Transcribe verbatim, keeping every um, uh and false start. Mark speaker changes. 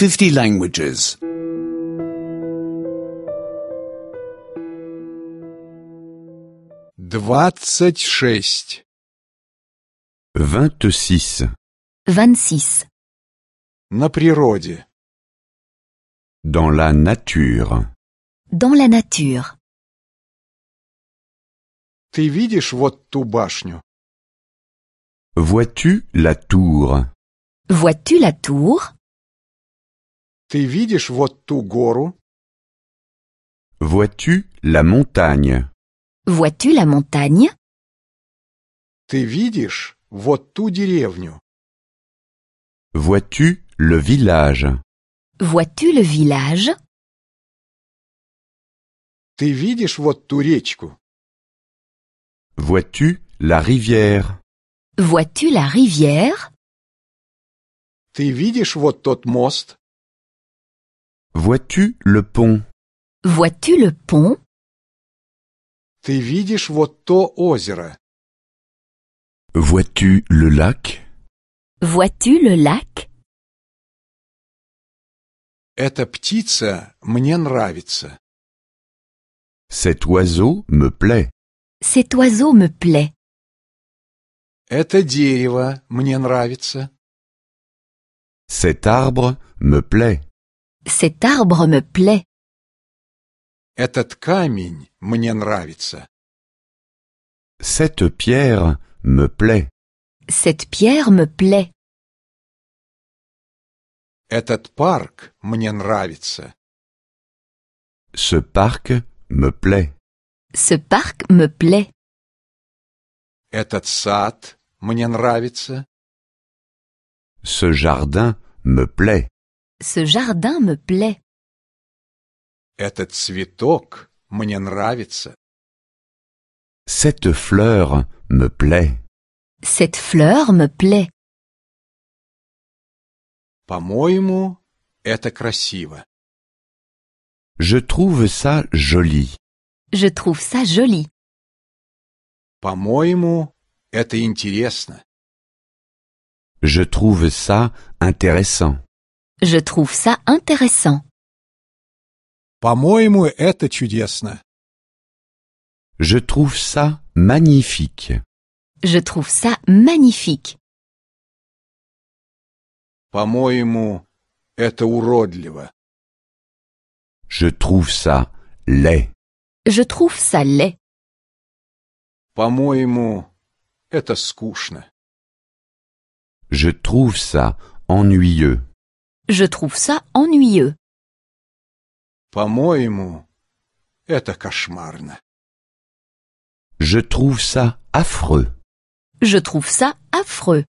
Speaker 1: fifty languages.
Speaker 2: Двадцать шесть.
Speaker 3: Vingt-six.
Speaker 4: vingt-six.
Speaker 2: На природе.
Speaker 3: Dans la nature.
Speaker 4: Dans la nature.
Speaker 2: Ты видишь вот ту башню?
Speaker 3: Vois-tu la tour?
Speaker 4: Vois-tu la tour?
Speaker 2: Ты видишь вот ту гору?
Speaker 3: Vois-tu la montagne?
Speaker 4: Vois-tu la montagne?
Speaker 2: Ты видишь вот ту деревню?
Speaker 3: Vois-tu le village?
Speaker 4: Vois-tu le village?
Speaker 2: Ты видишь вот ту речку?
Speaker 3: Vois-tu la rivière?
Speaker 4: Vois-tu la rivière?
Speaker 2: Ты видишь вот тот мост?
Speaker 3: Vois-tu le pont?
Speaker 4: Vois-tu le pont?
Speaker 2: Ты видишь вот то озеро?
Speaker 3: Vois-tu le lac?
Speaker 4: Vois-tu le lac?
Speaker 2: Эта птица мне нравится.
Speaker 3: Cet oiseau me plaît.
Speaker 4: Cet oiseau me plaît.
Speaker 2: Это дерево мне нравится.
Speaker 3: Cet arbre me plaît.
Speaker 4: Cet arbre me plaît.
Speaker 2: Этот камень мне нравится.
Speaker 3: Cette pierre me plaît.
Speaker 4: Cette pierre me plaît.
Speaker 2: Этот парк мне нравится.
Speaker 3: Ce parc me plaît.
Speaker 4: Ce parc me plaît.
Speaker 2: Этот сад мне нравится.
Speaker 3: Ce jardin me plaît.
Speaker 4: Ce jardin me plaît.
Speaker 2: Этот цветок мне нравится.
Speaker 3: Cette fleur me plaît.
Speaker 4: Cette fleur me plaît.
Speaker 2: По-моему, это красиво.
Speaker 3: Je trouve ça joli.
Speaker 4: Je trouve ça joli.
Speaker 2: По-моему, это интересно.
Speaker 3: Je trouve ça intéressant.
Speaker 4: Je trouve ça intéressant.
Speaker 2: По-моему, это чудесно.
Speaker 3: Je trouve ça magnifique.
Speaker 4: Je trouve ça magnifique.
Speaker 2: По-моему, это уродливо.
Speaker 3: Je trouve ça laid.
Speaker 4: Je trouve ça laid.
Speaker 2: По-моему, это скучно.
Speaker 3: Je trouve ça ennuyeux.
Speaker 4: Je trouve ça ennuyeux.
Speaker 2: По-моему, это кошмарно.
Speaker 3: Je trouve ça affreux.
Speaker 4: Je trouve ça affreux.